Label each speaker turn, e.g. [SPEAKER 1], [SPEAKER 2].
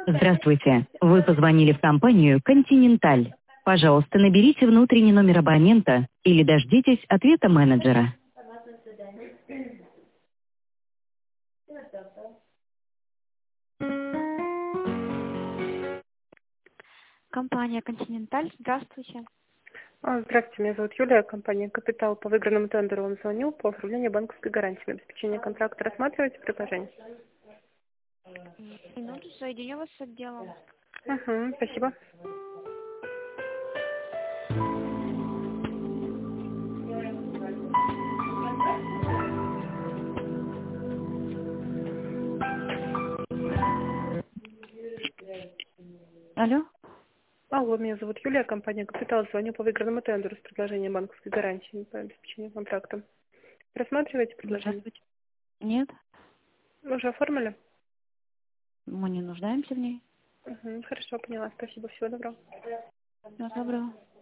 [SPEAKER 1] Здравствуйте. Вы позвонили в компанию «Континенталь». Пожалуйста, наберите внутренний номер абонента или дождитесь ответа менеджера.
[SPEAKER 2] Компания «Континенталь». Здравствуйте.
[SPEAKER 3] Здравствуйте, меня зовут Юлия, компания «Капитал». По выигранному тендеру вам звонил по оформлению банковской гарантии на обеспечение контракта. Рассматриваете предложение?
[SPEAKER 2] Минуту, соединю вас с отделом.
[SPEAKER 3] Спасибо.
[SPEAKER 2] Алло.
[SPEAKER 3] Алло, меня зовут Юлия, компания «Капитал». Звоню по выигранному тендеру с предложением банковской гарантии по обеспечению контракта. Рассматриваете предложение?
[SPEAKER 2] Здравствуйте. Нет,
[SPEAKER 3] Вы уже оформили?
[SPEAKER 2] мы не нуждаемся в ней.
[SPEAKER 3] Хорошо, поняла. Спасибо. Всего доброго.
[SPEAKER 2] Всего доброго.